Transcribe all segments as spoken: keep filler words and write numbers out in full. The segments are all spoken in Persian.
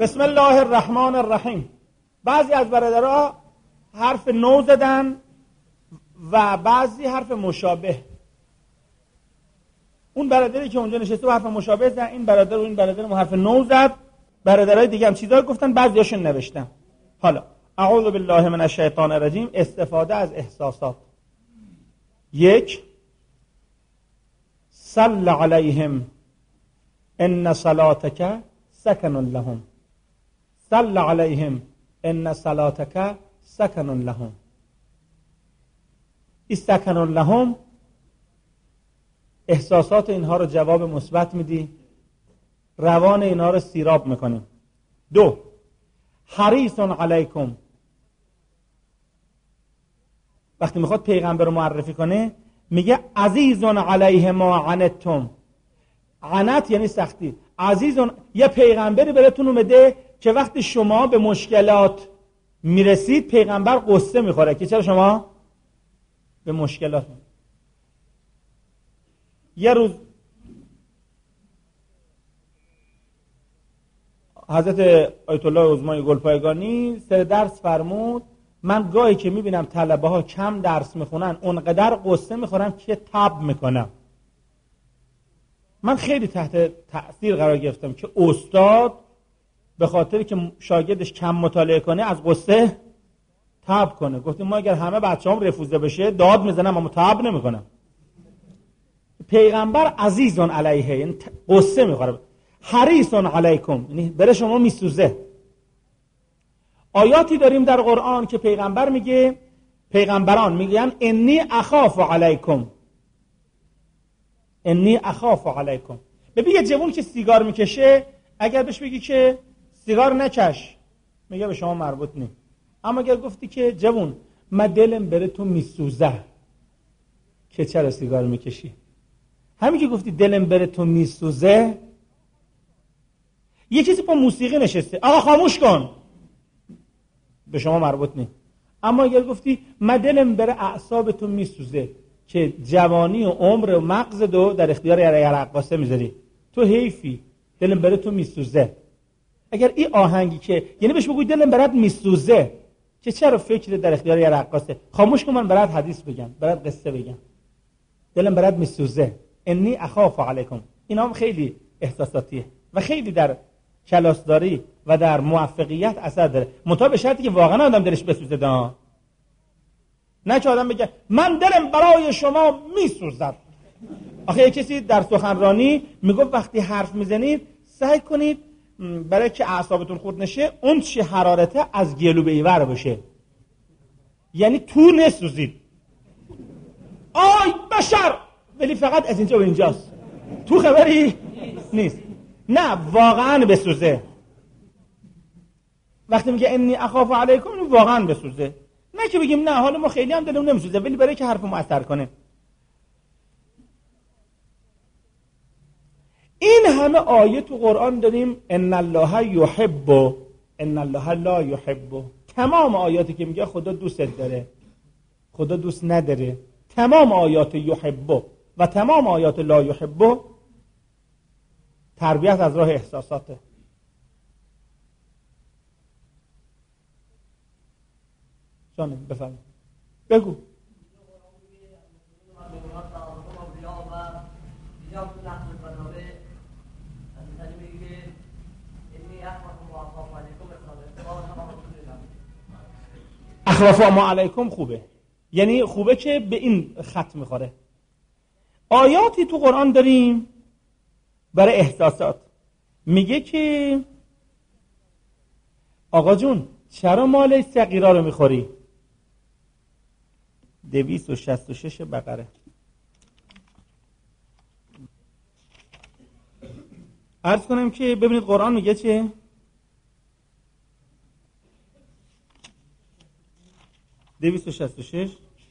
بسم الله الرحمن الرحیم. بعضی از برادرها حرف نو زدن و بعضی حرف مشابه. اون برادری که اونجا نشسته و حرف مشابه زد، این برادر و این برادر هم حرف نو زد، برادرای دیگه هم چیزا گفتن، بعضیاشون نوشتن. حالا اعوذ بالله من الشیطان الرجیم. استفاده از احساسات. یک، صل علیهم ان صلاتک سکن لهم. صل علیهم ان صلاتک سکن لهم. این سکن لهم احساسات اینها رو جواب مثبت میدی، روان اینها رو سیراب میکنیم. دو، حریص علیکم. وقتی میخواد پیغمبر رو معرفی کنه میگه عزیز علیه ما عنتم. عنت یعنی سختی. عزیز، یه پیغمبری براتون اومده که وقتی شما به مشکلات میرسید پیغمبر قصه میخوره که چرا شما به مشکلات میرسید. یه روز حضرت آیت الله عظمای گلپایگانی سر درس فرمود من گاهی که میبینم طلبه ها کم درس میخونن اونقدر قصه میخورم که تب میکنم. من خیلی تحت تأثیر قرار گرفتم که استاد به خاطر که شاگردش کم مطالعه کنه از قصه تب کنه. گفتیم ما اگر همه بچه‌هام رفوزه بشه داد میزنم اما تب نمیکنم. پیغمبر عزیزون علیه، یعنی قصه میخوره. حریصون علیکم یعنی بره شما میسوزه. آیاتی داریم در قرآن که پیغمبر میگه، پیغمبران میگن انی اخاف علیکم، انی اخاف علیکم. ببین یه جوون که سیگار میکشه اگر بهش بگی که سیگار نکش میگه به شما مربوط نیست. اما اگر گفتی که جوون من دلم بره تو میسوزه که چرا سیگار میکشی، همین که گفتی دلم بره تو میسوزه، یه کسی با موسیقی نشسته آقا خاموش کن به شما مربوط نیست. اما اگر گفتی من دلم بره اعصابتون میسوزه که جوانی و عمر و مغز دو در اختیار یه رقاصه میذاری، تو حیفی دلم بره تو میسوزه. اگر این آهنگی که یعنی بهش بگوی دلم برات میسوزه که چرا فکر در اختیار یه رقاصه، خاموش کن من برات حدیث بگم، برات قصه بگم، دلم برات میسوزه، انی اخاف علیکم. اینا هم خیلی احساساتیه و خیلی در کلاسداری و در موفقیت اثر داره، منتها به شرطی که واقعا آدم دلش بسوزه دا. نه که آدم بگه من دلم برای شما میسوزد. آخه یک کسی در سخنرانی میگفت وقتی حرف میزنید سعی کنید برای که اعصابتون خورد نشه اون چه حرارته از گلو به ایور باشه، یعنی تو نسوزید. آی بشر، ولی فقط از اینجا به اینجاست، تو خبری نیست. نه واقعا بسوزه. وقتی میگه انی اخاف علیکم واقعا بسوزه، نه که بگیم نه حالا ما خیلی هم دلمون نمیسوزه ولی برای که حرف مؤثر کنه. این همه آیه تو قرآن داریم ان الله یحب، ان الله لا یحب. تمام آیاتی که میگه خدا دوست داره، خدا دوست نداره، تمام آیات یحب و تمام آیات لا یحب تربیت از راه احساساته. جانم بفرمایید بگو. اخواف ما علیکم خوبه، یعنی خوبه که به این خط میخوره. آیاتی تو قرآن داریم برای احساسات، میگه که آقا جون چرا مال صغیرا رو میخوری؟ دویست و شصت و شش بقره. عرض کنم که ببینید قرآن میگه چه؟ دویست و شصت و شش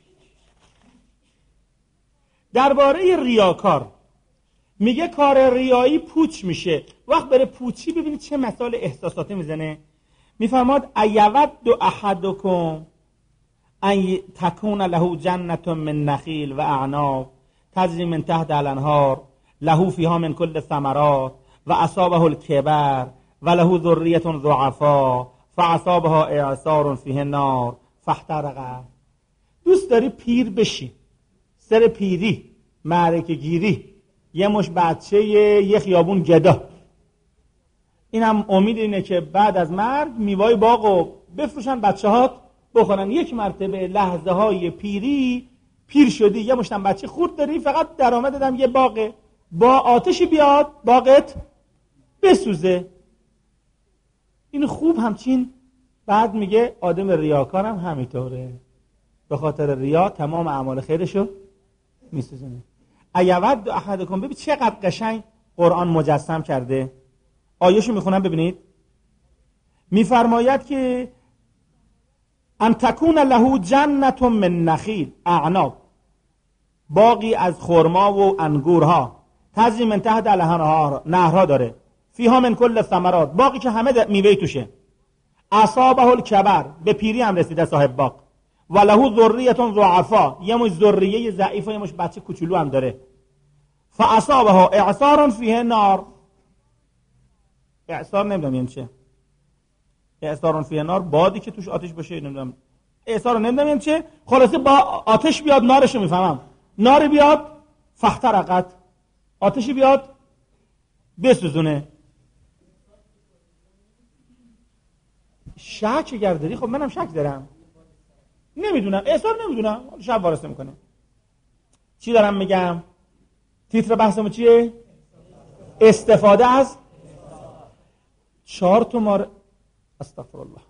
درباره ریاکار میگه کار ریایی پوچ میشه. وقت بره پوچی ببینید چه مثال احساساتی میزنه. میفرماد ایود احدکم ان تکون له جنت من نخیل و اعناب تجری من تحت الانهار له فیها من کل الثمرات و اصابه الکبر وله ذریة ضعفا فاصابها اعصار فیه نار فاحترقت. دوست داری پیر بشی، سر پیری، معرکه گیری، یه مش بچه یه خیابون گدا، اینم امید اینه که بعد از مرگ میوای باغو بفروشن بچه هات بخورن. یک مرتبه لحظه های پیری پیر شدی، یه مشتم بچه خورد داری، فقط درآمد دادم یه باغه، با آتشی بیاد باغت بسوزه. این خوب همچین. بعد میگه آدم ریاکارم همینطوره، به خاطر ریا تمام اعمال خیرشو میسوزونه. ایود احدکم، ببین چقدر قشنگ قرآن مجسم کرده. آیه‌شو میخونم ببینید. میفرماید که ان تکون له جنة من نخیل اعناب، باغی از خرما و انگورها، تجری من تحت الانهار، نهرها داره، فیها من کل الثمرات، باغی که همه میوه توشه، اصابه الکبر، به پیری هم رسیده صاحب باغ، و له ذریة ضعفا، یه مش ذریه ضعیف و یه مش بچه کوچولو هم داره، فاصابها اعصار فیه نار. اعصار نمیدونم یعنی چه، اعصار فیه نار بادی که توش آتش باشه، نمیدونم اعصار نمیدونم یعنی چه، خلاصه با آتش بیاد نارشو میفهمم، نار بیاد فاحترقت، آتشی بیاد بسوزونه. شک اگر داری، خب منم شک دارم، نمیدونم احسان نمیدونم، شب وارسته میکنه. چی دارم میگم؟ تیتر بحثمون چیه؟ استفاده از چهار تا مار استغفرالله.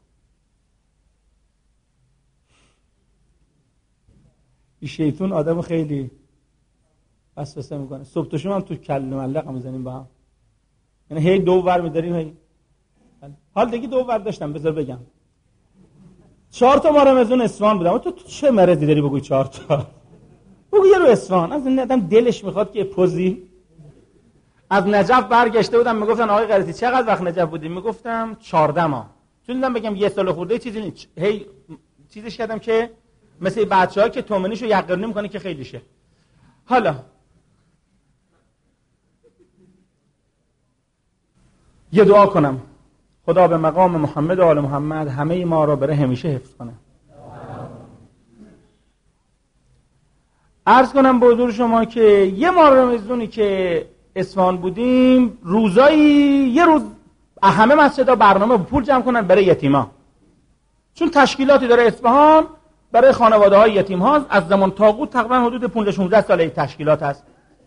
این شیطون آدمو خیلی وسوسه میکنه. صبح تا شب هم تو کله ملق میزنیم با هم، یعنی هی دو ور میداریم. هی حال دیگه دو ور داشتم، بذار بگم چهار تا ما رمزون اصفهان بودم. تو, تو چه مرضی داری بگوی چهار تا؟ بگو یه رو اصفهان. از این آدم دلش میخواد که پوزی. از نجف برگشته بودم، میگفتن آقای غریتی چقدر وقت نجف بودی؟ میگفتم چهارده ماه. چون دیدم بگم یه سال خورده چیزی نیست، هی چیزش کردم که مثل بچه‌ها که تومنیشو یقرنی میکنه که خیلیشه. حالا یه دعا کنم، خدا به مقام محمد و آل محمد همه ما را بره همیشه حفظ کنه. عرض کنم به حضور شما که یه ماه رمضانی که اصفهان بودیم، روزایی یه روز همه مسجدها برنامه پول جمع کنن برای یتیما، چون تشکیلاتی داره اصفهان برای خانواده های یتیم ها. از زمان طاغوت تقریبا حدود پانزده شانزده ساله تشکیلات هست.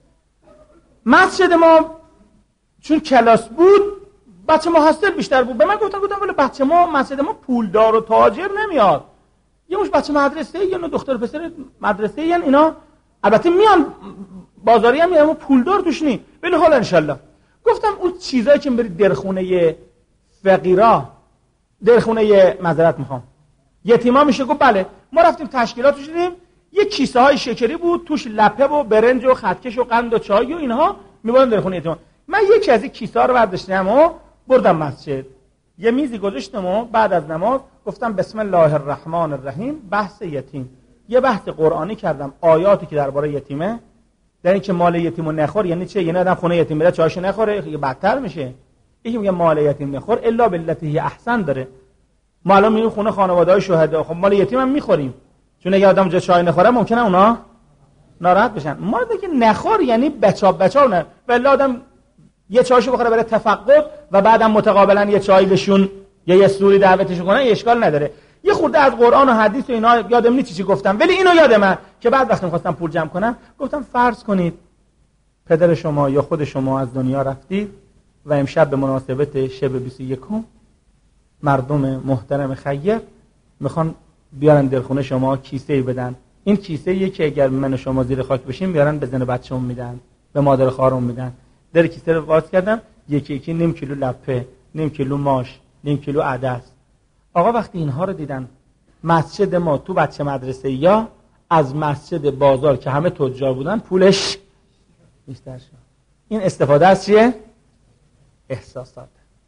مسجد ما چون کلاس بود بچه محصل بیشتر بود. به من گفتن گفتم ولی بچه ما مسجد ما پولدار و تاجر نمیاد، یه مش بچه مدرسه یا دختر پسر مدرسه یعنی اینا البته میان بازاری هم میان، اما پولدار توش نی. ولی حالا انشالله گفتم اون چیزایی که برید درخونه فقیرا، درخونه معذرت میخوام یتیما میشه. گفت بله. ما رفتیم تشکیلاتش دیدیم، یه کیسه های شکری بود توش لپه و برنج و خطکش و قند و چای و اینها میبردن درخونه یتیما. من یکی از این کیسه ها رو برداشتم و بردم مسجد، یه میزی گذاشتم و بعد از نماز گفتم بسم الله الرحمن الرحیم، بحث یتیم، یه بحث قرآنی کردم، آیاتی که درباره یتیمه، در این که مال یتیمو نخور یعنی چه؟ یعنی آدم خونه یتیم بره چایشو نخوره، یه بدتر میشه. یکی میگه مال یتیم نخور الا بالتی هی احسن داره. ما الان میریم خونه خانواده‌های شهدا، خب مال یتیم هم میخوریم، چون اگه آدم جا چای نخوره ممکنه اونا ناراحت بشن. ما دیگه نخور یعنی بچاب بچاب نه، ولی آدم یه چایشو بخوره برای تفقد و بعدم متقابلا یه چای بشون یا یه سوری دعوتش کنه، اشکال نداره. یه خورده از قرآن و حدیث و اینا یادم نیست چی گفتم، ولی اینو یادمه که بعد وقتی می‌خواستم پول جمع کنم گفتم فرض کنید پدر شما یا خود شما از دنیا رفتید و امشب به مناسبت شب بیست و یکم مردم محترم خیر میخوان بیارن در خونه شما کیسه‌ای بدن. این کیسه‌ایه که اگر من و شما زیر خاک بشیم بیارن به زن بچه‌مون میدن، به مادر خواهرمون میدن. در کیسه رو باز کردم، یکی یکی نیم کیلو لپه، نیم کیلو ماش، نیم کیلو عدس. آقا وقتی اینها رو دیدن، مسجد ما تو بچه مدرسه یا از مسجد بازار که همه تجار بودن پولش بیشتر شد. این استفاده از چیه؟ احساسات.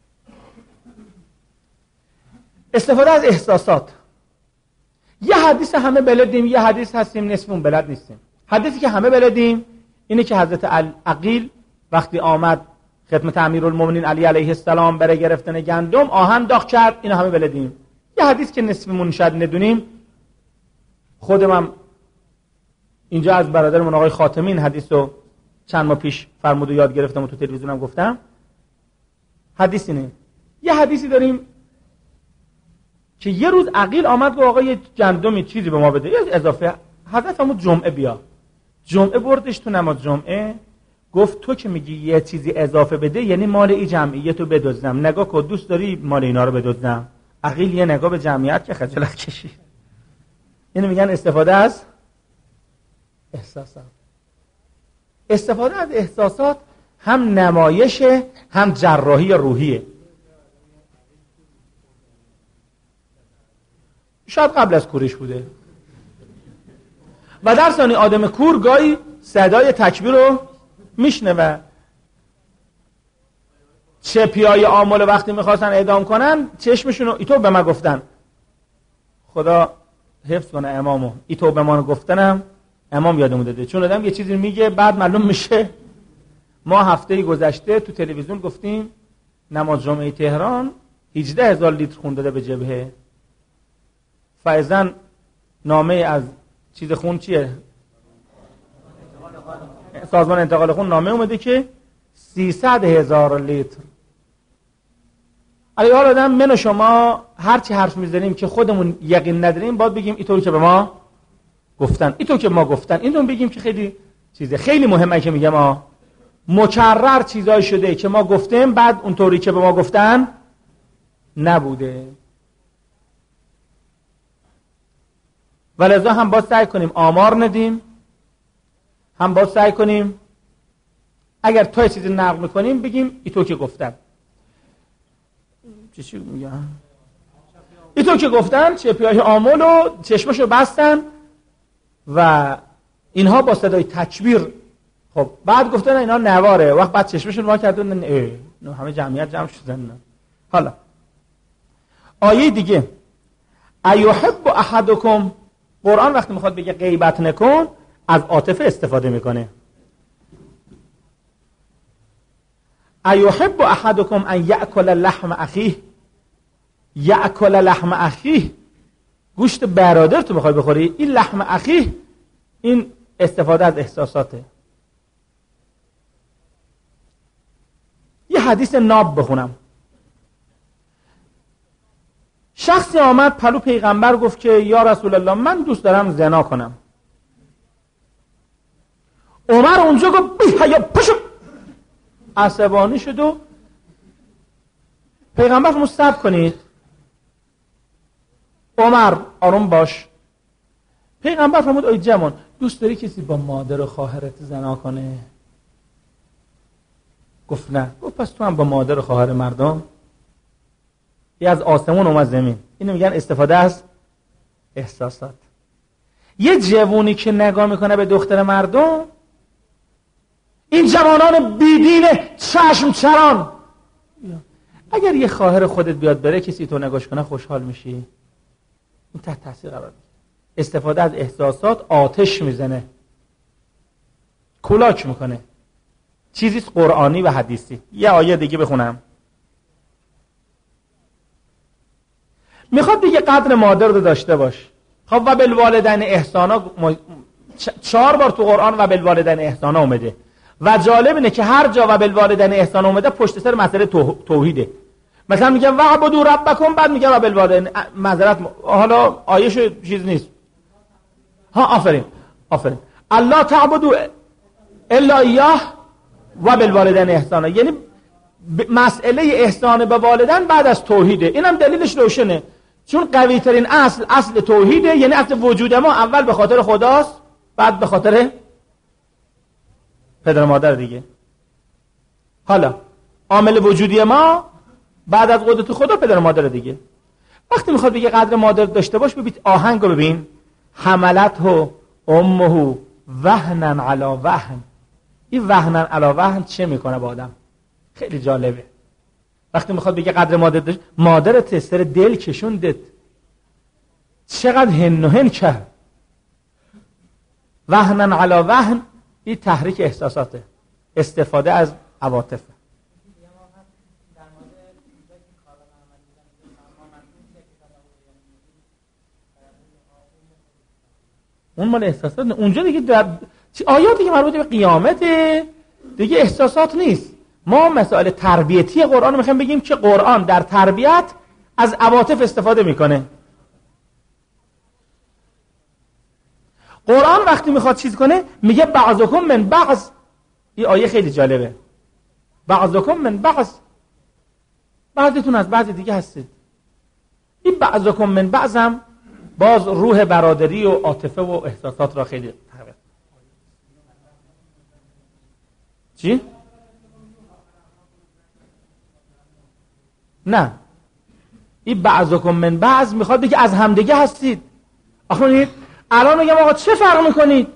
استفاده از احساسات. یه حدیث همه بلدیم، یه حدیث هستیم نصفون بلد نیستیم. حدیثی که همه بلدیم اینه که حضرت عقیل وقتی آمد خدمت امیرالمومنین علی علیه السلام برای گرفتن گندم آهن داغ کرد. اینا همه بلدیم. یه حدیث که نصفمون شاید ندونیم، خودم اینجا از برادرمون آقای خاتمی این حدیث رو چند ماه پیش فرمود و یاد گرفتم و تو تلویزیونم گفتم. حدیث اینه، یه حدیثی داریم که یه روز عقیل آمد گفت آقا یه گندمی چیزی به ما بده، یه اضافه. حضرت فرمود جمعه بیا. جمعه بردش تو نماز جمعه، گفت تو که میگی یه چیزی اضافه بده یعنی مال این جمعیت رو بدزدم، نگاه کن دوست داری مال اینا رو بدزدم؟ عقیل یه نگاه به جمعیت که خجالت کشید. یعنی میگن استفاده از احساسات. استفاده از احساسات هم نمایشه هم جراحی روحیه. شاید قبل از کورش بوده. و در ثانی آدم کور گاهی صدای تکبیر رو میشنوه. چپیای آمل وقتی میخواستن اعدام کنن چشمشون رو ایتو به من گفتن، خدا حفظ کنه امامو، ایتو به من گفتنم امام یادمون داده، چون آدم یه چیزی میگه بعد معلوم میشه. ما هفته گذشته تو تلویزیون گفتیم نماز جمعه تهران هجده هزار لیتر خون داده به جبهه. فایزن نامه از چیز خون چیه؟ سازمان انتقال خون نامه اومده که سیصد هزار لیتر. اگه حال آدم من و شما هر چی حرف میزنیم که خودمون یقین نداریم باید بگیم اینطوری که به ما گفتن، اینطور که ما گفتن، اینطور بگیم که خیلی چیزه. خیلی مهمه که میگم ما مکرر چیزای شده که ما گفتیم بعد اونطوری که به ما گفتن نبوده. ولذا هم باید سعی کنیم آمار ندیم، هم باید سعی کنیم اگر تا یه چیزی نقل میکنیم بگیم ایتو که گفتن. چی چی میگم؟ ایتو که گفتن چپیای آمل و چشمشو بستن و اینها با صدای تکبیر. خب بعد گفتن اینا نواره، وقت بعد چشمشون وا کردن اه همه جمعیت جمع شدن. حالا آیه دیگه، ایحب احدکم، قرآن وقتی میخواد بگه غیبت نکن از عاطفه استفاده میکنه. ایحب احدکم ان یأکل لحم اخیه، یأکل لحم اخیه، گوشت برادر تو میخوای بخوری، این لحم اخیه این استفاده از احساساته. یه حدیث ناب بخونم. شخصی آمد پلو پیغمبر گفت که یا رسول الله من دوست دارم زنا کنم. عمر اونجا گفت بی حیا پشو، عصبانی شد و پیغمبر فرمود صبر کنید عمر آروم باش. پیغمبر فرمود ای جوان دوست داری کسی با مادر و خواهرت زنا کنه؟ گفت نه. گفت پس تو هم با مادر و خواهر مردم. یه از آسمون اومد زمین. اینو میگن استفاده از احساسات. یه جوونی که نگاه میکنه به دختر مردم، این جوانان بیدین چشم چران، اگر یه خواهر خودت بیاد بره کسی تو نگاش کنه خوشحال میشی؟ این تحت تاثیر قرار میگیره. استفاده از احساسات آتش میزنه، کولاک میکنه. چیزیست قرآنی و حدیثی. یه آیه دیگه بخونم. میخواد دیگه قدر مادر رو داشته باش. خب و بالوالدین احسانا چهار بار تو قرآن و بالوالدین احسانا اومده و جالب اینه که هر جا و بالوالدین احسانا اومده پشت سر مسئله توحیده. مثلا میگه وعبدوا ربکم، بعد میگه و بالوالدین معذرت حالا آیه‌ش چیز نیست. ها آفرین آفرین الله تعبدوا الا ایاه و بالوالدین احسانا، یعنی مسئله احسان به والدین بعد از توحیده. اینم دلیلش روشنه، چون قوی ترین اصل اصل توحیده، یعنی اصل وجود ما اول به خاطر خداست بعد به خاطر پدر و مادر دیگه. حالا عامل وجودی ما بعد از قدرت خدا پدر و مادر دیگه. وقتی میخواد بگه قدر مادر داشته باش، ببین آهنگو ببین، حملته امه وهنا علی وهن. این وهنا علی وهن چه میکنه با آدم؟ خیلی جالبه. وقتی میخواد بگه قدر مادر داشت، مادرت سر دل کشوندت، چقدر هن و هن کرد. وهنا علی وهن این تحریک احساساته، استفاده از عواطفه. اون مال احساسات. اونجا دیگه در آیاتی که مربوط به قیامته دیگه احساسات نیست. ما مسائل تربیتی قرآن رو میخوایم بگیم که قرآن در تربیت از عواطف استفاده میکنه. قرآن وقتی میخواد چیز کنه میگه بعضکم من بعض. این آیه خیلی جالبه. بعضکم من بعض، بعضیتون از بعضی دیگه هستید. این بعضکم من بعض هم باز روح برادری و عاطفه و احساسات را خیلی تقویت. چی؟ نه، این بعضکم من بعض میخواد بگه از همدیگه هستید. آخه الان میگم آقا چه فرق میکنید؟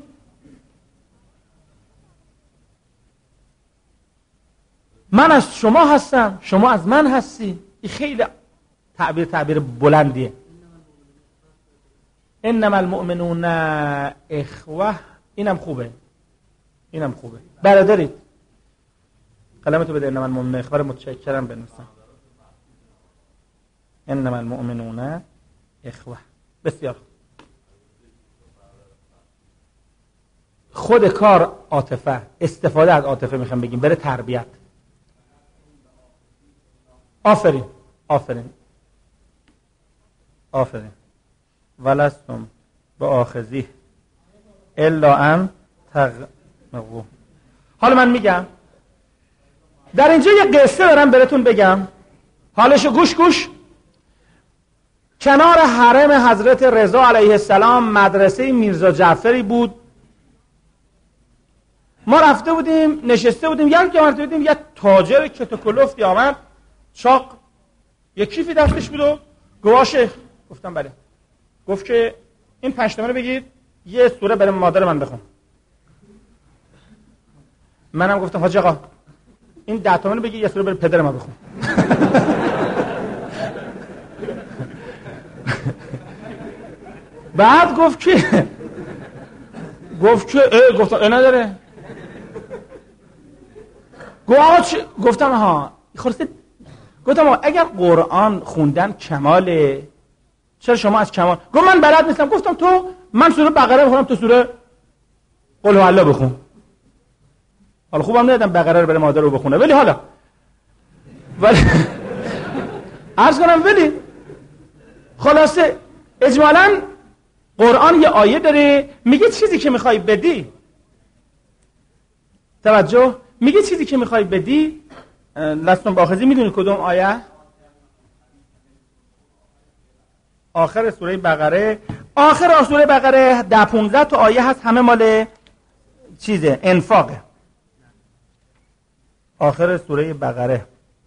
من از شما هستم، شما از من هستی. این خیلی تعبیر تعبیر بلندیه. انما المؤمنون اخوه. اینم خوبه، اینم خوبه. برادرید. قلمتو بده. انما المؤمنون اخوه. متشکرم بنویسم. انما المؤمنون اخوه. بسیار خود کار عاطفه، استفاده از عاطفه میخوام بگیم، بره تربیت. آفرین آفرین آفرین. ولستم بآخذیه الا ان تغمضوا. حالا من میگم در اینجا یه قصه دارم براتون بگم. حالشو گوش گوش. کنار حرم حضرت رضا علیه السلام مدرسه میرزا جعفری بود. ما رفته بودیم نشسته بودیم، یک جا رفته بودیم، یک تاجر کتوکلفتی آمد، چاق، یک کیفی دستش بود و گواشه. گفتم بله. گفت که این پنج تومن رو بگید یه سوره برای مادر من بخون. منم گفتم حاج آقا این ده تومن رو بگید یه سوره برای پدر من بخون. بعد گفت که گفت که اه گفتم اه نداره. گفتم ها خلاصه گفتم اگر قرآن خوندن کماله، چرا شما از کمال؟ گفت من بلد نیستم. گفتم تو من سوره بقره بخونم تو سوره قل هو الله بخون. حالا خوبم ندیدم بقره رو برای مادر رو بخونه، ولی حالا ولی عرض کنم ولی خلاصه اجمالاً قرآن یه آیه داره میگه چیزی که میخوای بدی، توجه، میگه چیزی که میخوای بدی. لستم بآخذی میدونی کدوم آیه؟ آخر سوره بقره. آخر سوره بقره ده پونزده تا آیه هست، همه مال چیزه، انفاقه. آخر سوره بقره.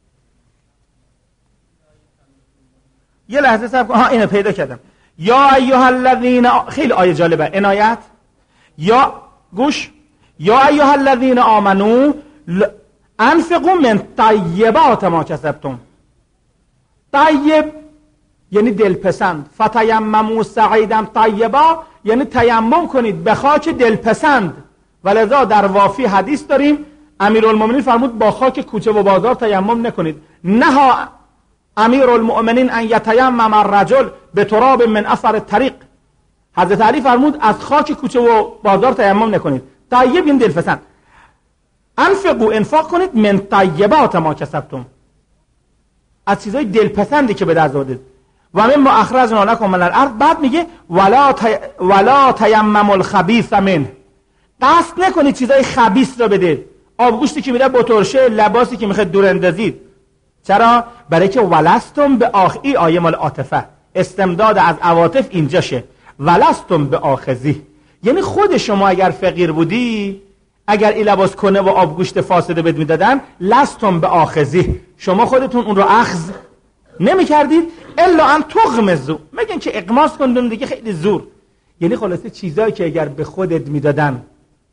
یه لحظه صبر کن. ها اینو پیدا کردم. یا ایها الذین آ... خیلی آیه جالبه عنایت. یا گوش. یا ایها الذین آمنو ل... انفقوا من طیبات ما کسبتم. طیب یعنی دلپسند. فتیمموا صعیدا طیبا یعنی تیمم کنید به خاک دلپسند. ولذا در وافی حدیث داریم امیرالمومنین فرمود با خاک کوچه و بازار تیمم نکنید. نها امیرالمومنین ان یتیمم الرجل بتراب من اثر الطریق. حضرت علی فرمود از خاک کوچه و بازار تیمم نکنید. طیب این دلپسند. انفقوا انفاق کنید من طیبات ما کسبتم، از چیزای دلپسندی که به دست آوردید. و مما اخرجنا لكم من الارض. بعد میگه ولا تی... ولا تیمموا الخبیث منه. قصد نکنید چیزای خبیث را بدید. آبگوشتی که میره با ترشه، لباسی که میخواد دور اندازید. چرا؟ برای که ولستم به آخی آیه مال عاطفه، استمداد از عواطف اینجاشه. ولستم به آخذی یعنی خود شما اگر فقیر بودی، اگر این لباس کنه و آبگوشت فاسده بد میدادن، لستم به آخذی شما خودتون اون رو اخذ نمی کردید الا ان تغمزوا، مگه که اغماس کندون دیگه خیلی زور. یعنی خلاصه چیزایی که اگر به خودت میدادن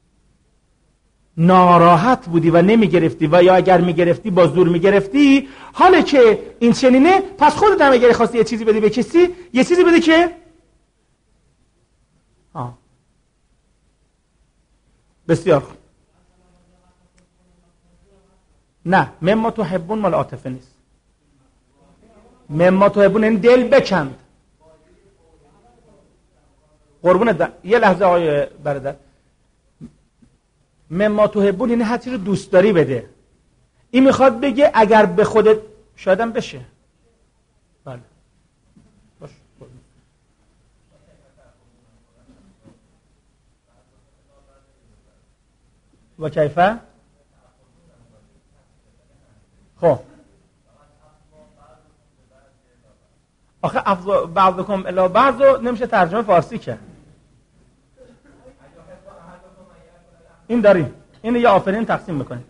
ناراحت بودی و نمی گرفتی، و یا اگر می گرفتی با زور می گرفتی، حالا که این چنینه پس خودت هم اگر خواستی یه چیزی بدی به کسی، یه چیزی بده که آه. بسیار نه، مما تحبون مال عاطفه نیست. مما تحبون این دل بکند. قربون یه لحظه آقای برادر، مما تحبون یعنی هر چیزی رو دوست داری بده. این میخواد بگه اگر به خودت شایدم بشه. بله باش. و کیفه؟ خب آخه افضل بعضکم الی بعض رو نمیشه ترجمه فارسی کرد. این داریم، این یه آفرین تقسیم میکنیم.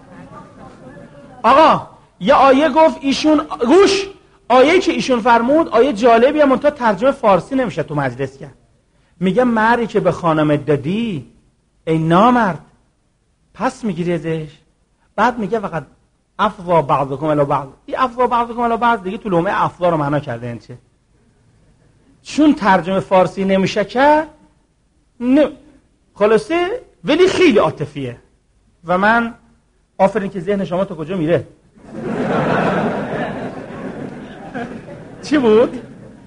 آقا یه آیه گفت ایشون، گوش، آیه که ایشون فرمود آیه جالبیه، منتها ترجمه فارسی نمیشه تو مجلس کرد. میگه مری که به خانمت دادی ای نامرد پس میگیری ازش. بعد میگه فقط افضا بعضکم الی بعض. این افضا بعضکم الی بعض دیگه تو لومه افضا رو معنا کرده. این چه؟ چون ترجمه فارسی نمیشه که نه. خلاصه ولی خیلی عاطفیه و من آفرین که ذهن شما تا کجا میره. چی بود؟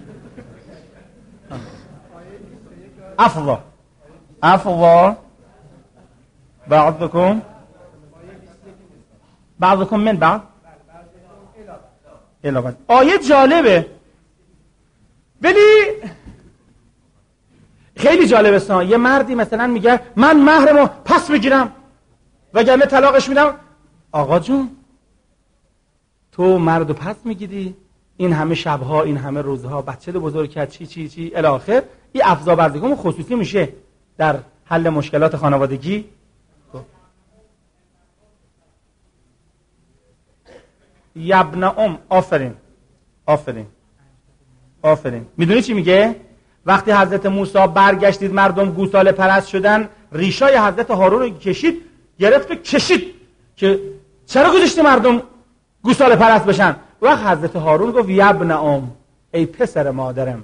افضا افضا بعضکم بعضکم من بعض الی بعض. آیه جالبه ولی خیلی جالبه سنا. یه مردی مثلا میگه من مهرمو پس میگیرم وگرنه طلاقش میدم. آقا جون تو مردو پس میگیری، این همه شبها، این همه روزها بچه رو بزرگ کرد، چی چی چی الی آخر. این افضا بعضکم خصوصی میشه در حل مشکلات خانوادگی. یبن ام، آفرین آفرین آفرین. میدونی چی میگه؟ وقتی حضرت موسی برگشتید مردم گوساله پرست شدن، ریشای حضرت هارون رو کشید، گرفت و کشید که چرا گذاشتی مردم گوساله پرست بشن؟ وقت حضرت هارون گفت یبن ام، ای پسر مادرم،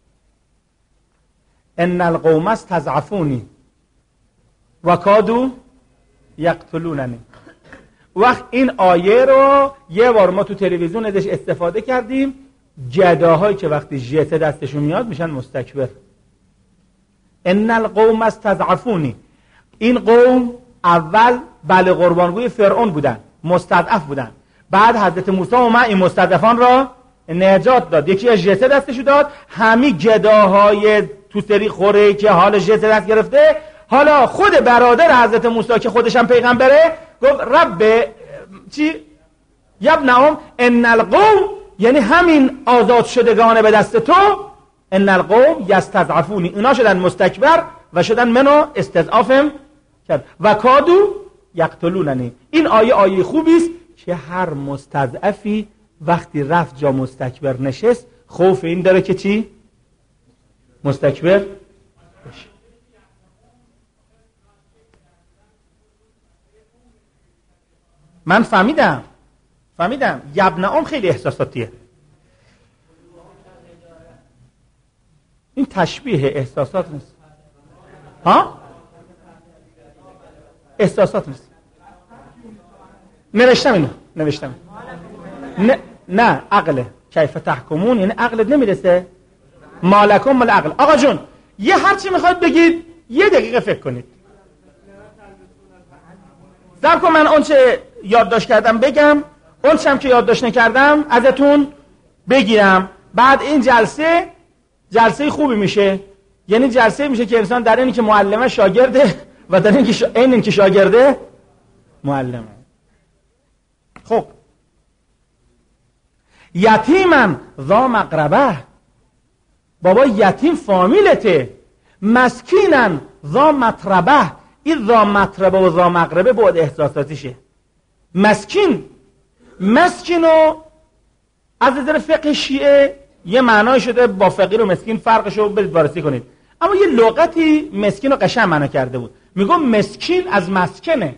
ان القوم استضعفونی و کادوا یقتلوننی. وقت این آیه رو یه بار ما تو تلویزیون ازش استفاده کردیم. جداهایی که وقتی ژت دستشون میاد میشن مستکبر. ان القوم استضعفونی. این قوم اول بله قربانگوی فرعون بودن، مستضعف بودن. بعد حضرت موسی اومد این مستضعفان را نجات داد، یکی از ژت دستشو داد. همین گداهای تو سری خوره که حال ژت دست گرفته، حالا خود برادر حضرت موسی که خودش هم پیغمبره گفت رب چی یبنهم ان القوم، یعنی همین آزاد شدگان به دست تو، ان القوم یستضعفونی، اونا شدن مستکبر و شدن منو استضعافم کرد و کادو یقتلوننی. این آیه آیه خوبی است که هر مستضعفی وقتی رفت جا مستکبر نشست خوف این داره که چی؟ مستکبر بشه. من فهمیدم فهمیدم یبن ام خیلی احساساتیه. این تشبیه احساسات نیست. ها؟ احساسات نیست. نوشتم اینو نوشتم نه نه عقله. کیف تحکمون یعنی عقلت نمیرسه. مالکم مال عقل. آقا جون یه هرچی میخواد بگید یه دقیقه فکر کنید. صبر کن من اون چه یادداشت کردم بگم، اون چه هم که یادداشت نکردم ازتون بگیرم. بعد این جلسه جلسه خوبی میشه. یعنی جلسه میشه که انسان در اینی که معلمه شاگرده و در اینی که شا... این که شاگرده معلمه. خب یتیمن ذا مقربه، بابا یتیم فامیلته. مسکینن ذا مطربه، این ذا مطربه و ذا مقربه بود احساساتیشه. مسکین مسکینو از نظر فقه شیعه یه معنای شده، با فقیر و مسکین فرقشو برید وارسی کنید. اما یه لغتی مسکین رو قشنگ معنا کرده بود. میگم مسکین از مسکنه.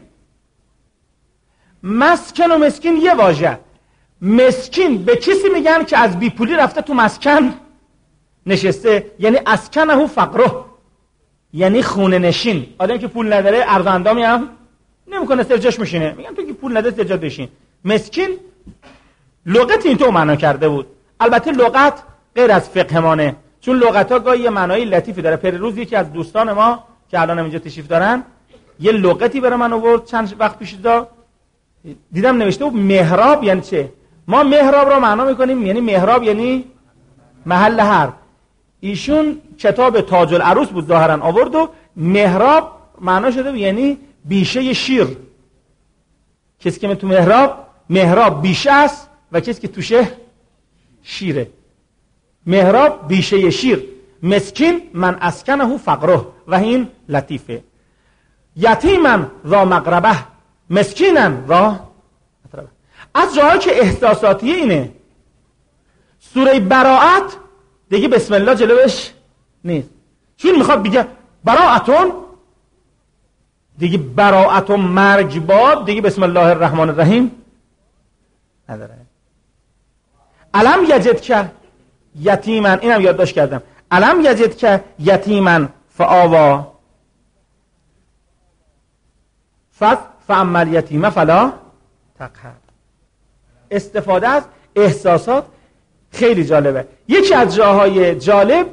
مسکن و مسکین یه واژه. مسکین به کسی میگن که از بی پولی رفته تو مسکن نشسته، یعنی اسکنه فقره، یعنی خونه نشین. آدمی که پول نداره ارز اندامی هم نمیکنه، سر جاش میشینه. میگن تو که پول نداره سر جات بشین. مسکین لغت اینطور معنا کرده بود. البته لغت غیر از فقهمانه، چون لغت‌ها گاهی یه معنای لطیفی داره. پریروز یکی از دوستان ما که الان اینجا تشریف دارن یه لغتی برای من آورد چند وقت پیش دا دیدم نوشته بود محراب یعنی چه؟ ما محراب را معنا میکنیم یعنی محراب یعنی محل حرب. ایشون کتاب تاج العروس بود ظاهرا آورد و محراب معنا شده بود یعنی بیشه شیر. کسی که تو محراب محراب بیشه است و کسی که توشه شیره. محراب بیشه شیر، مسکین من اسکنه فقره و این لطیفه. یتیما ذا مقربه مسکینا ذا متربه. از جاهایی که احساساتیه اینه سوره براءت دیگه بسم الله جلوش نیست، چون میخواد بگه براءتون دیگه براءتون مرگ باد دیگه بسم الله الرحمن الرحیم نداره. علم یجد که یتیما، اینم یادداشت کردم، علم یجد که یتیما فآوا فس فاما یتیم فلا تقهر. استفاده از احساسات خیلی جالبه. یکی از جاهای جالب،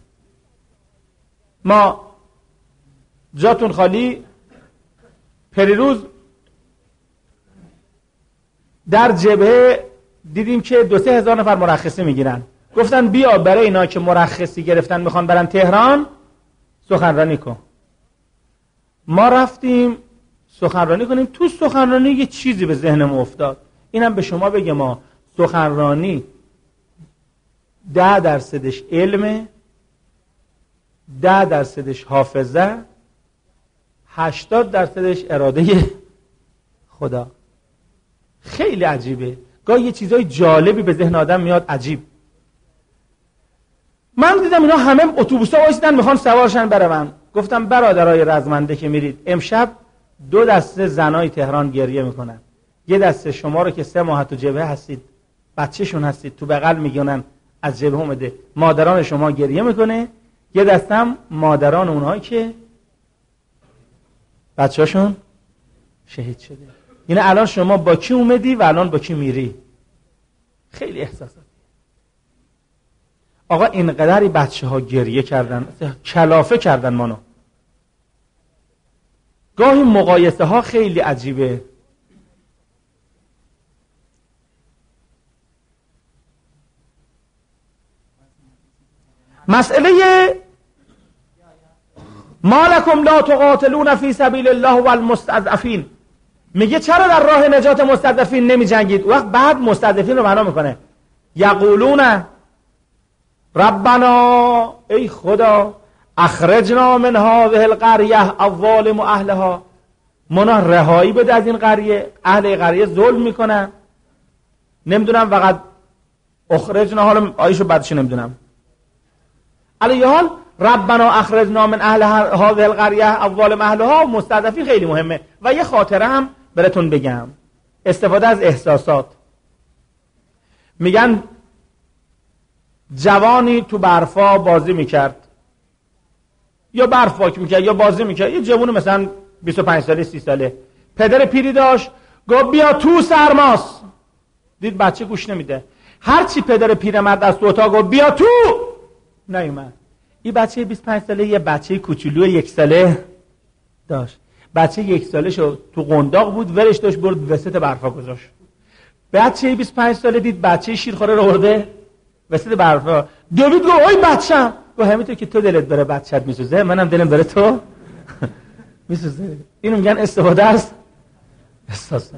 ما جاتون خالی پریروز در جبهه دیدیم که دو سه هزار نفر مرخصی میگیرن. گفتن بیا برای اینا که مرخصی گرفتن میخوان برن تهران سخنرانی کن. ما رفتیم سخنرانی کنیم. تو سخنرانی یه چیزی به ذهنم افتاد، اینم به شما بگم، ما سخنرانی ده درصدش علمه، ده درصدش حافظه، هشتاد درصدش اراده خدا. خیلی عجیبه، گاهی یه چیزای جالبی به ذهن آدم میاد عجیب. من دیدم اینا همه اتوبوسا وایسیدن میخوان سوارشن برن. گفتم برادرای رزمنده که میرید امشب دو دسته زنای تهران گریه میکنن. یه دسته شما رو که سه ماه تو جبهه هستید، بچه‌شون هستید، تو بغل میگونن از جبهه اومده، مادران شما گریه میکنه. یه دسته هم مادران اونهایی که بچه‌شون شهید شده. یعنی الان شما با کی اومدی و الان با کی میری. خیلی احساسات. آقا اینقدری بچه ها گریه کردن، کلافه کردن مانو. گاهی مقایسه ها خیلی عجیبه. مسئله ما لکم لا تقاتلون فی سبیل الله والمستضعفین، میگه چرا در راه نجات مستضعفین نمی جنگید؟ وقت بعد مستضعفین رو معنا میکنه. یقولون ربنا، ای خدا، اخرجنا من هذه القريه الظالم اهلها، منا رهایی بده از این قریه، اهل قریه ظلم میکنن. نمیدونم فقط اخرجنا، حالا آیشو بعدش نمیدونم. علی حال ربنا اخرجنا من اهل هذه القريه الظالم اهلها مستضعفین خیلی مهمه. و یه خاطره هم براتون بگم، استفاده از احساسات. میگن جوانی تو برفا بازی میکرد، یا برف پاک میکرد یا بازی میکرد، یه جوون مثلا بیست و پنج ساله سی ساله، پدر پیری داشت، گفت بیا تو سرماست. دید بچه گوش نمیده، هرچی پدر پیرمرد از تو اتاق گفت بیا تو نیومد. این بچه بیست و پنج ساله یه بچه کوچولو یک ساله داشت. بچه یک ساله شو تو قنداق بود، ورش داشت برد وسط برفا گذاشت. بچه بیست و پنج ساله دید بچه شیرخواره رو برده وسط برفا. دوید گفت اوی بچه‌م. گفت همینطور که تو دلت بره بچه‌ت میسوزه، منم دلم بره تو میسوزه. اینو میگن استفاده از احساسات.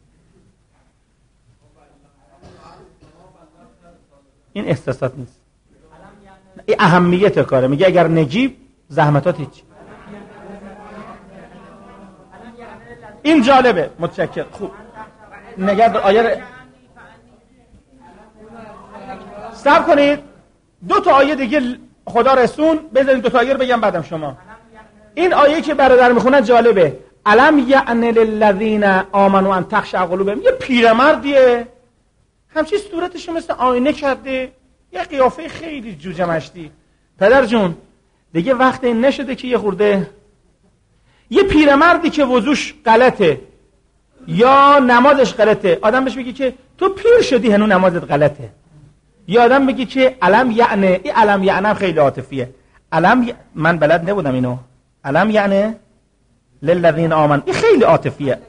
این احساسات نیست، این اهمیت کاره. میگه اگر نجیب زحمتات هیچ. این جالبه. متشکر. خوب نگرد آیه صبر کنید. دو تا آیه دیگه خدا رسون، بذارید دو تا آیه رو بگم بعدم شما. این آیه که برادر میخونه جالبه. الم یعن للذین آمنوا ان تخشع قلوبهم. یه پیرمردیه همچین صورتش مثل آینه کرده، یه قیافه خیلی جوجه مشتی. پدر جون دیگه وقت این نشده که یه خورده، یه پیرمردی که وضوش غلطه یا نمازش غلطه، آدم بهش میگه که تو پیر شدی هنوز نمازت غلطه. یه آدم بگی که علم یعنی، این علم یعنی خیلی عاطفیه. علم ی... من بلد نبودم اینو. علم یعنی للذین آمن، این خیلی عاطفیه.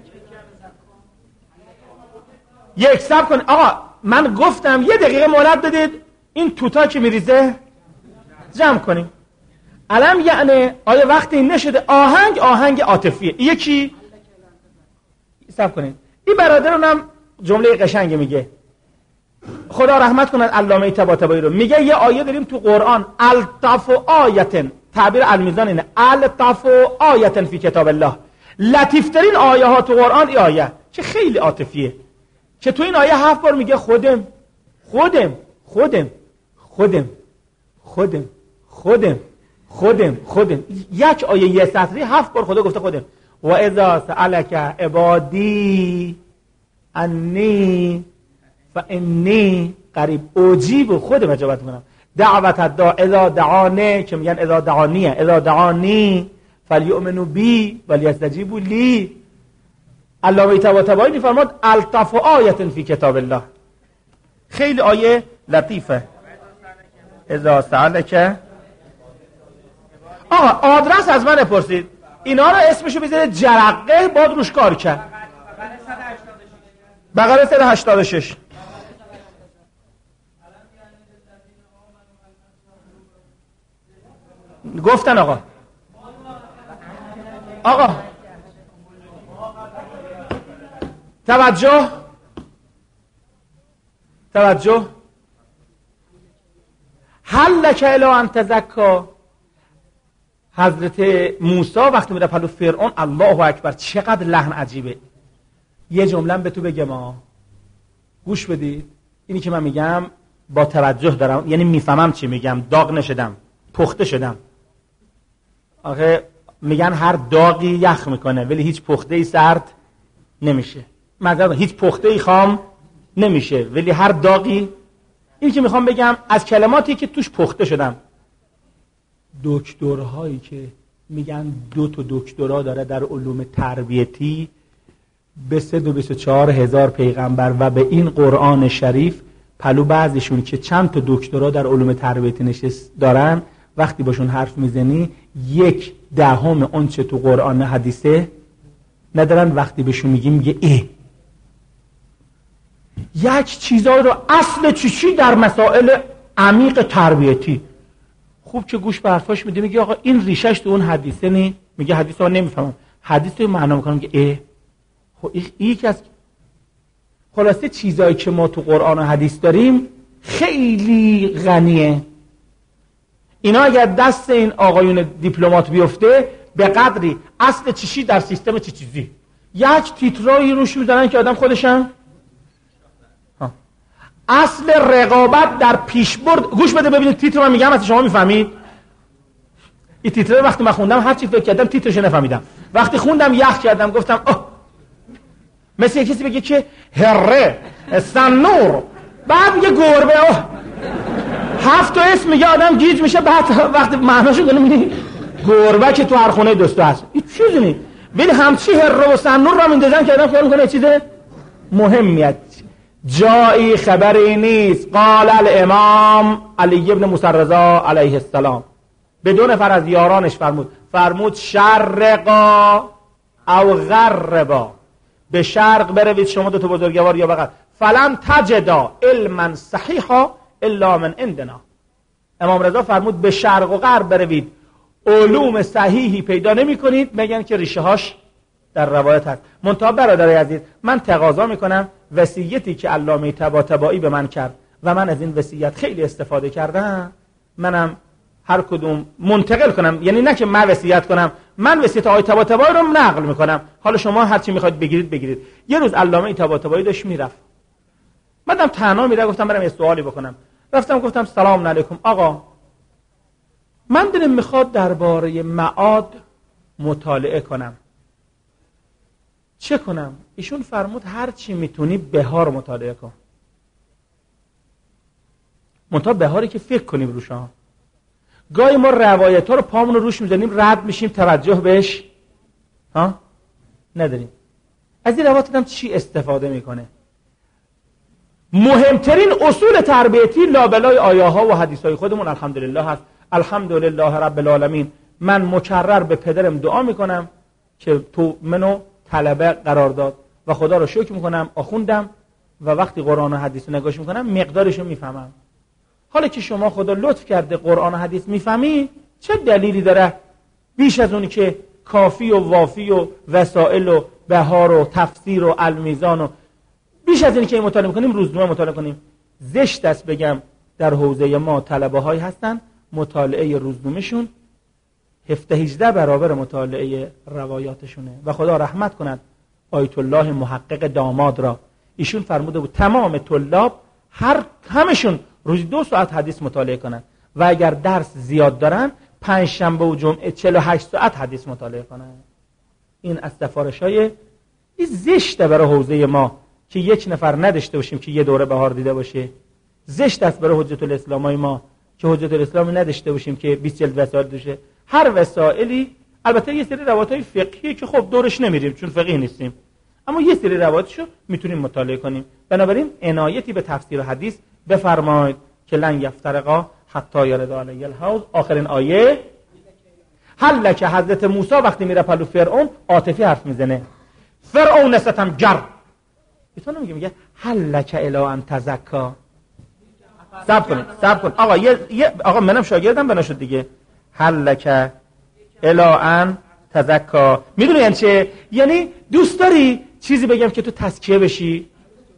یک سب کن آقا، من گفتم یه دقیقه مهلت بدید این توتا که میریزه جمع کنیم. علم یعنی آیا وقتی نشده آهنگ آهنگ عاطفیه. یکی سب کنید، این برادرونم جمله قشنگ میگه، خدا رحمت کند علامه طباطبایی رو، میگه یه آیه داریم تو قرآن، الطف آیتن، تعبیر المیزان اینه، الطف آیتن فی کتاب الله، لطیفترین آیه ها تو قرآن این آیه که خیلی عاطفیه، که تو این آیه هفت بار میگه خودم خودم خودم خودم خودم خودم خودم خودم. یک آیه یه سطری هفت بار خدا گفته خودم. و اذا سألک عبادی انی فانی قریب اجیب، خودم اجابت میکنم. دعوت الداع اذا دعانه، که میگن اذا دعانیه، اذا دعانی فلیؤمنوا بی ولیستجیبوا لی. علامه طباطبایی میفرماد الطف آیه فی کتاب الله، خیلی آیه لطیفه. اذا سألک، آقا آدرس از من پرسید، اینا رو اسمشو بذارید جرقه، باد روش کار کرد. بقره صد و هشتاد و شش. گفتن آقا آقا توجه توجه هل لک الی ان تزکا. حضرت موسی وقتی میره پلو فرعون، الله اکبر چقدر لحن عجیبه. یه جمله به تو بگم، ما گوش بدید، اینی که من میگم با توجه دارم، یعنی میفهمم چی میگم، داغ نشدم، پخته شدم. آخه میگن هر داغی یخ میکنه ولی هیچ پخته ای سرد نمیشه. مثلا هیچ پخته ای خام نمیشه ولی هر داغی. این که میخوام بگم از کلماتی که توش پخته شدم. دکترهایی که میگن دو تا دکترا داره در علوم تربیتی، به سه و بیست و چهار هزار پیغمبر و به این قرآن شریف، پلو بعضیشون که چند تا دکترا در علوم تربیتی نشست دارن، وقتی باشون حرف میزنی یک دهم اون چه تو قرآن حدیثه ندارن. وقتی بهشون میگیم میگه اه یک چیزایی رو اصل چی چی در مسائل عمیق تربیتی. خوب که گوش به حرفاش میده، میگه آقا این ریشش تو اون حدیثه نی، میگه حدیث رو نمیفهمم، حدیث رو معنا میکنم، میگه اه خب این یکی از خلاصه چیزایی که ما تو قرآن و حدیث داریم خیلی غنیه. اینا اگر دست این آقایون دیپلمات بیفته، به قدری اصل چیشی در سیستم چی چیزی، یک تیترایی روش میزنن که آدم خودشن ها. اصل رقابت در پیشبرد، گوش بده ببینید تیتر من میگم، از شما میفهمید. این تیتر وقتی من خوندم هر چی فکر کردم تیترش نفهمیدم، وقتی خوندم یخ کردم، گفتم اوه، مثل کسی بگه که هره سنور، بعد میگه گربه، اوه هفت تا اسم میگه، آدم گیج میشه، بعد وقتی معناشو کنه میگه گربه که تو هر خونه دوستا هست. این چیزی نیست، ولی همچی هره و سنور رو میندازن که آدم خیال میکنه چیز مهمیت. جایی خبری نیست. قال الامام علی ابن موسی رضا علیه السلام به دو نفر از یارانش فرمود، فرمود شرقا او غربا، به شرق بروید شما دو تا بزرگوار یا بغل، فلن تجدا علما صحیحا الا من عندنا. امام رضا فرمود به شرق و غرب بروید، علوم صحیحی پیدا نمی کنید مگر که ریشه هاش در روایت هست. منتها برادرای عزیز، من تقاضا میکنم وصیتی که علامه طباطبایی به من کرد و من از این وصیت خیلی استفاده کردم، منم هر کدوم منتقل کنم، یعنی نه که من وصیت کنم، من وصیت آقای طباطبایی رو نقل میکنم، حالا شما هر چی میخواید بگیرید بگیرید. یه روز علامه طباطبایی داشت میرفت، بعدم تنها میره، گفتم برم یه سوالی بکنم. رفتم گفتم سلام علیکم آقا، من دلم میخواد درباره معاد مطالعه کنم، چه کنم؟ ایشون فرمود هر چی میتونی بهار مطالعه کن، منتها بهاری که فکر کنیم روش. ها گاهی ما روایت ها رو پامون رو روش میزنیم، رد میشیم، توجه بهش ها نداریم. از این روایت هم چی استفاده میکنه؟ مهمترین اصول تربیتی لابلای آیه ها و حدیث های خودمون الحمدلله هست. الحمدلله رب العالمین. من مکرر به پدرم دعا میکنم که تو منو طلبه قرار داد و خدا رو شکر میکنم آخوندم و وقتی قرآن و حدیث رو نگاش میکنم مقدارش رو میفهمم. حالا که شما خدا لطف کرده قرآن و حدیث میفهمی، چه دلیلی داره بیش از اونی که کافی و وافی و وسائل و بهار و تفسیر و المیزان و بیش از اینی که مطالعه میکنیم روزنامه مطالعه کنیم؟ زشت است بگم در حوزه ما طلبه هایی هستن مطالعه روزنامه‌شون هفده هجده برابر مطالعه روایاتشونه و خدا رحمت کند آیت الله محقق داماد را. ایشون فرموده بود تمام طلاب هر همشون روزی دو ساعت حدیث مطالعه کنن و اگر درس زیاد دارن پنج شنبه و جمعه چهل و هشت ساعت حدیث مطالعه کنن. این از سفارش‌های این زشته برای حوزه ما که یک نفر نداشته باشیم که یه دوره بهار دیده باشه. زشت است برای حجت الاسلامای ما که حجت الاسلامی نداشته باشیم که بیست جلد وسائل داشته. هر وسائلی البته یه سری روایت‌های فقهی که خب دورش نمیریم چون فقیه نیستیم، اما یه سری روایتشو میتونیم مطالعه کنیم. بنابراین عنایتی به تفسیر حدیث بفرمایید که لن یفترقا حتی یرد علی الحوض. آخرین آیه حل که حضرت موسی وقتی میره پلو فرعون عاطفی حرف میزنه. فرعون ستم گر ایتون نمیگه، میگه حل که الی ان تزکا. صبر کنید صبر کن آقا یه, یه آقا منم شاگردم بناشد دیگه. حل که الی ان تزکا میدونی یعنی چه؟ یعنی دوست داری چیزی بگم که تو تزکیه بشی؟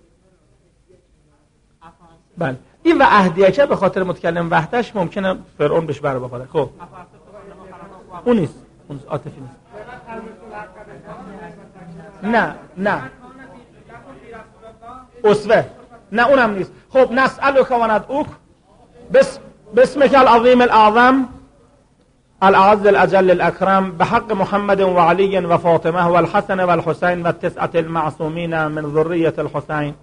بله. این و اهدیه که به خاطر متکلم وحدش ممکنه فرعون بهش بر بخوره. خب اون نیست، اون عاطفی نیست. نه نه اسوه نه اونم نیست. خب نسألک و ندعوک بس بسمک العظیم الاعظم الاعز الاجل الاکرم بحق محمد و علی و فاطمه و الحسن و الحسین و التسعة المعصومین من ذریة الحسین.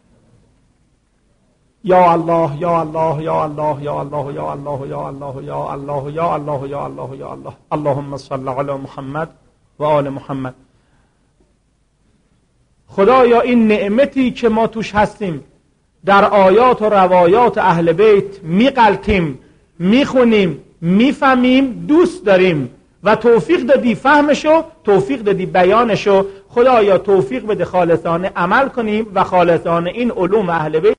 یا الله یا الله یا الله یا الله یا الله یا الله یا الله یا الله یا الله یا الله. اللهم صل علی محمد و آل محمد. خدایا این نعمتی که ما توش هستیم در آیات و روایات اهل بیت میقلتیم، میخونیم، میفهمیم، دوست داریم و توفیق دادی فهمشو، توفیق دادی بیانشو. خدایا توفیق بده خالصانه عمل کنیم و خالصانه این علوم اهل بیت